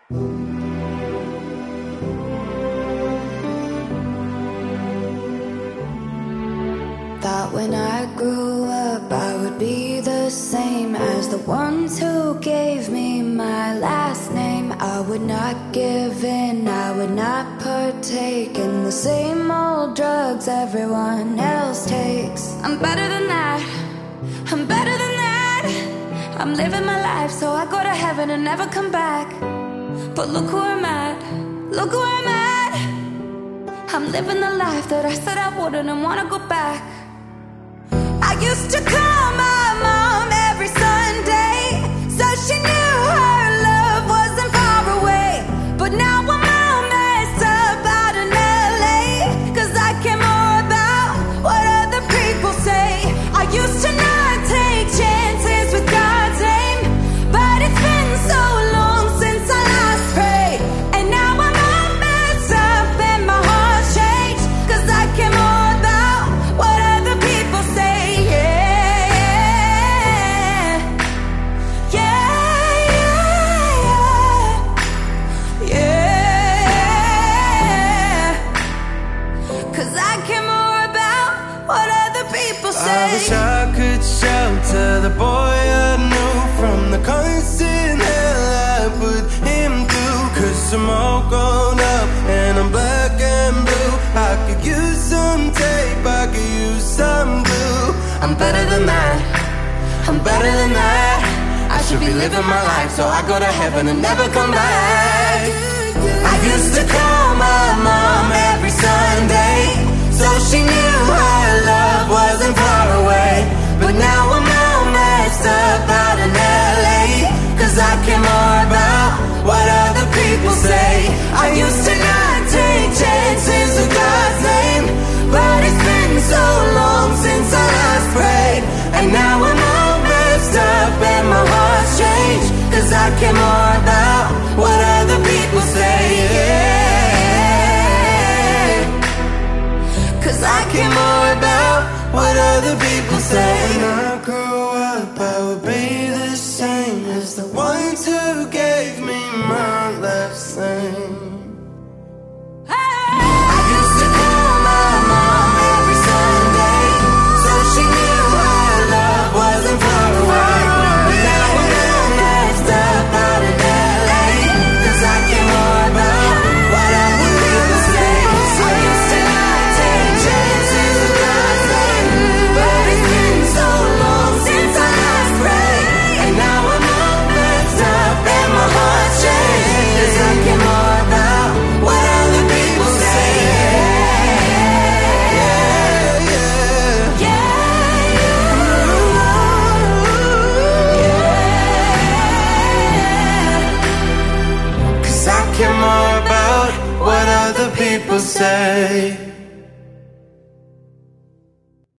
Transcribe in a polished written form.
Thought when I grew up I would be the same as the ones who gave me my last name. I would not give in, I would not partake in the same old drugs everyone else takes. I'm better than that, I'm better than that. I'm living my life so I go to heaven and never come back. But look who I'm at, look who I'm at. I'm living the life that I said I wouldn't and wanna go back. I used to call my mom every Sunday, so she knew her love wasn't far away. But now I'm all messed up out in LA, 'cause I care more about what other people say. I used to not take chances with God's name, but it's been so long since I last prayed. And now I'm all messed up and my heart's changed, 'cause I care more about what other people say. I wish I could shelter the boy I knew from the constant hell I put him through. 'Cause I'm all grown up and I'm black and blue. I could use some tape, I could use some glue. I'm better than that, I'm better than that. I should be living my life so I go to heaven and never come back. I used to call my mom every Sunday, so she knew her love wasn't far away. But now I'm all messed up out in LA, 'cause I care more about what other people say. I used to not take chances with God's name, but it's been so long since I last prayed. And now I'm all messed up and my heart's changed, 'cause I care more about what other people say. Cause I care more about what other people say. When I grew up I would be the same as the ones who gave me my last name. I used to call my mom every Sunday, so she knew her love wasn't far away. But now I'm all messed up out in LA, 'cause I care more about what other people say. I used to not take chances with God's name, but it's been so long since I last prayed. And now I'm all messed up and my heart's changed, 'cause I care more about what other people say. Yeah, yeah, yeah, yeah. 'Cause I care more about what other people say.